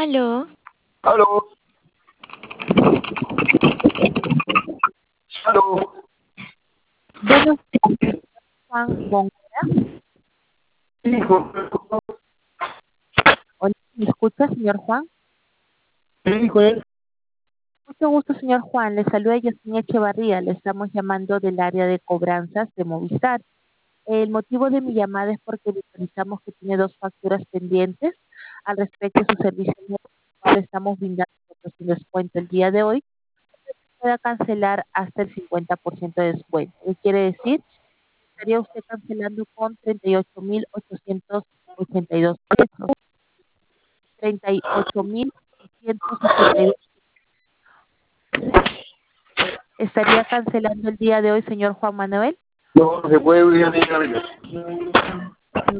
Aló, Aló, aló. Buenos días, Juan Góngora. Hijo, Hola, ¿me escucha, señor Juan? ¿qué dijo él? Mucho gusto, señor Juan. Le saluda Yasmín Echevarría. Le estamos llamando del área de cobranzas de Movistar. El motivo de mi llamada es porque visualizamos que tiene dos facturas pendientes al respecto de su servicio, cual estamos brindando nosotros un descuento el día de hoy. Pueda cancelar hasta el 50% de descuento. ¿Qué quiere decir? Estaría usted cancelando con 38.882 pesos. 38.882. ¿Estaría cancelando el día de hoy, señor Juan Manuel? No, no se puede, ya,